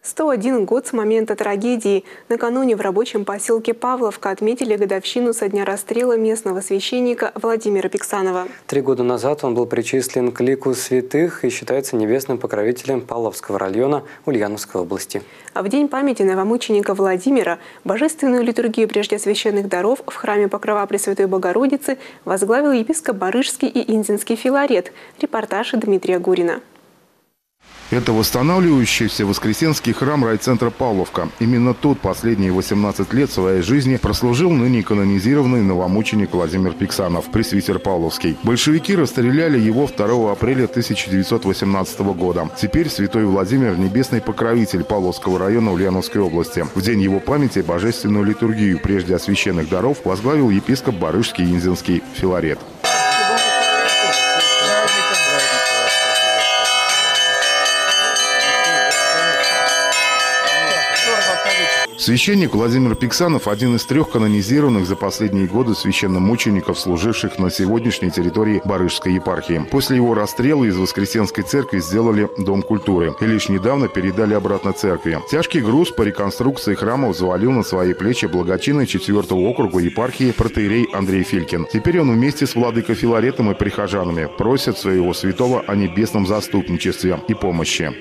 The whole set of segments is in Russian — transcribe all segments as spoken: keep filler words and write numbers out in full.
сто один год с момента трагедии. Накануне в рабочем поселке Павловка отметили годовщину со дня расстрела местного священника Владимира Пиксанова. Три года назад он был причислен к лику святых и считается небесным покровителем Павловского района Ульяновской области. А в день памяти новомученика Владимира божественную литургию преждеосвященных даров в храме Покрова Пресвятой Богородицы возглавил епископ Барыжский и Инзинский Филарет. Репортаж Дмитрия Гурина. Это восстанавливающийся воскресенский храм райцентра Павловка. Именно тут последние восемнадцать лет своей жизни прослужил ныне канонизированный новомученик Владимир Пиксанов, пресвитер Павловский. Большевики расстреляли его второго апреля тысяча девятьсот восемнадцатого года. Теперь святой Владимир – небесный покровитель Павловского района Ульяновской области. В день его памяти божественную литургию прежде освященных даров возглавил епископ Барыжский и Инзинский Филарет. Священник Владимир Пиксанов – один из трех канонизированных за последние годы священномучеников, служивших на сегодняшней территории Барыжской епархии. После его расстрела из Воскресенской церкви сделали Дом культуры и лишь недавно передали обратно церкви. Тяжкий груз по реконструкции храма взвалил на свои плечи благочинный четвертого округа епархии протоиерей Андрей Филькин. Теперь он вместе с владыкой Филаретом и прихожанами просит своего святого о небесном заступничестве и помощи.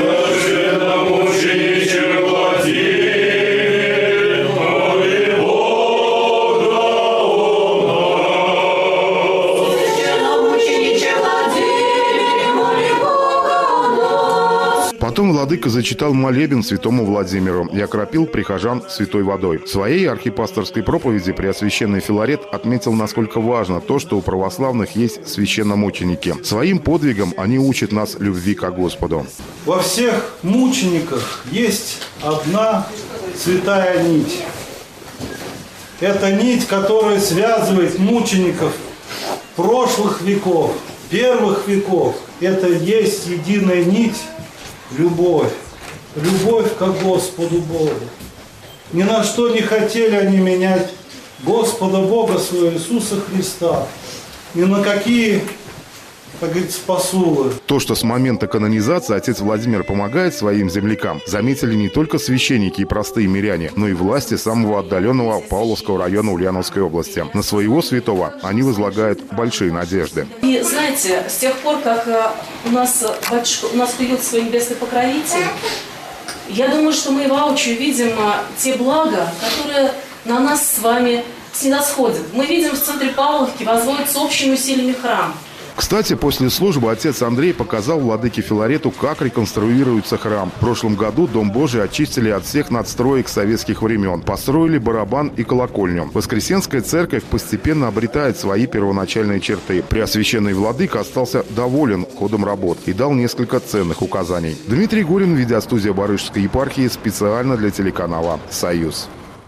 Потом владыка зачитал молебен святому Владимиру и окропил прихожан святой водой. В своей архипасторской проповеди преосвященный Филарет отметил, насколько важно то, что у православных есть священномученики. Своим подвигом они учат нас любви к Господу. Во всех мучениках есть одна святая нить. Это нить, которая связывает мучеников прошлых веков, первых веков. Это есть единая нить. Любовь. Любовь к Господу Богу. Ни на что не хотели они менять Господа Бога своего Иисуса Христа. Ни на какие, как говорится, посулы. То, что с момента канонизации отец Владимир помогает своим землякам, заметили не только священники и простые миряне, но и власти самого отдаленного Павловского района Ульяновской области. На своего святого они возлагают большие надежды. И знаете, с тех пор, как у нас, батюшка, у нас появился свой небесный покровитель, я думаю, что мы воочию видим те блага, которые на нас с вами снисходят. Мы видим в центре Павловки возводится общими усилиями храм. Кстати, после службы отец Андрей показал владыке Филарету, как реконструируется храм. В прошлом году Дом Божий очистили от всех надстроек советских времен. Построили барабан и колокольню. Воскресенская церковь постепенно обретает свои первоначальные черты. Преосвященный владыка остался доволен ходом работ и дал несколько ценных указаний. Дмитрий Гурин, видеостудия Барыжской епархии, специально для телеканала «Союз».